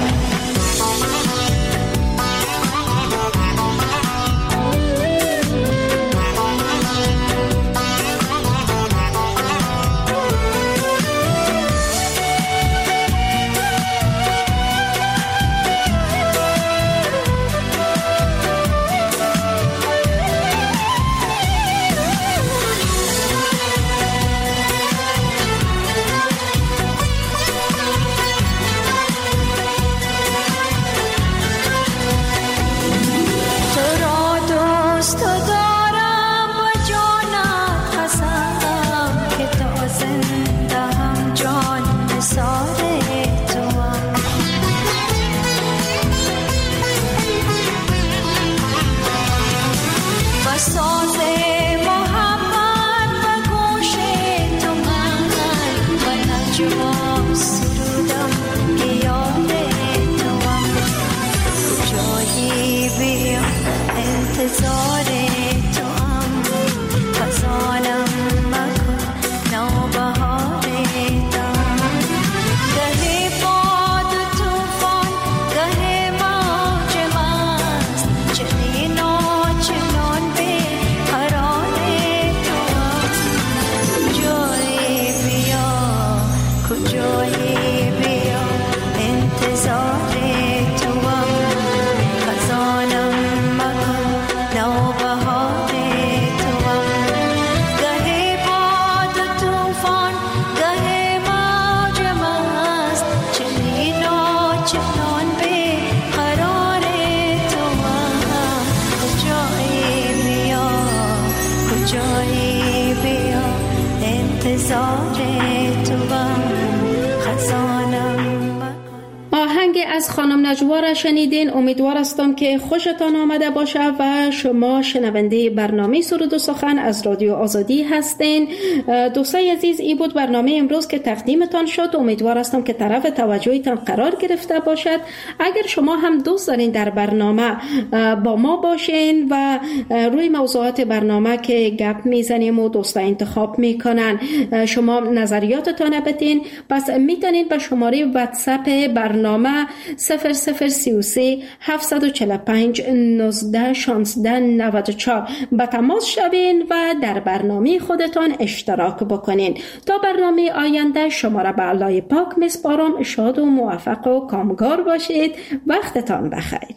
از خانم نجوا را شنیدین. امیدوار هستم که خوشتان آمده باشه و شما شنونده برنامه سرود و سخن از رادیو آزادی هستین. دوستای عزیز، این بود برنامه امروز که تقدیمتان شد. امیدوار هستم که طرف توجهتان قرار گرفته باشد. اگر شما هم دوست دارین در برنامه با ما باشین و روی موضوعات برنامه که گپ میزنیم و دوستا انتخاب میکنن شما نظریاتتان بدین، پس میتونین به شماره واتساپ برنامه صفر صفر سی و سه هفتصد و چهل و پنج نوزده شانزده نود و چهار به تماس شوین و در برنامه خودتان اشتراک بکنین. تا برنامه آینده شما را به الله پاک میسپارم. شاد و موفق و کامگار باشید. وقتتان بخیر.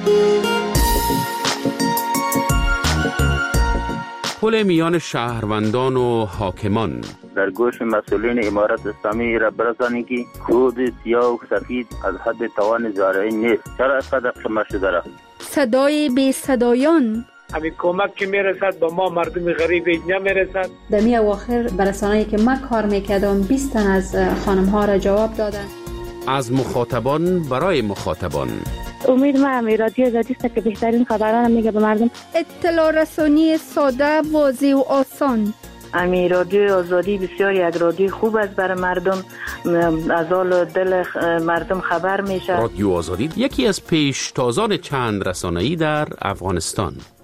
پل میان شهروندان و حاکمان. در گوش مسئولین امارت اسلامی را برسانید که کود سیاه و سفید از حد توان زارعی نیست. چرا اینقدر قمه شده را؟ صدای بی صدایان. همین کمک که میرسد به ما مردم غریب نمیرسد. در می اواخر برسانه‌ای که من کار میکردم بیست تن از خانم ها را جواب دادن. از مخاطبان برای مخاطبان. امید ما همی رادیو آزادی است که بهترین خبران میگه به مردم. اطلاع رسانی ساده، واضح و آسان. امی رادیو آزادی بسیار یک رادیو خوب است برای مردم، از حال دل مردم خبر میشه. رادیو آزادی یکی از پیشتازان چند رسانه‌ای در افغانستان.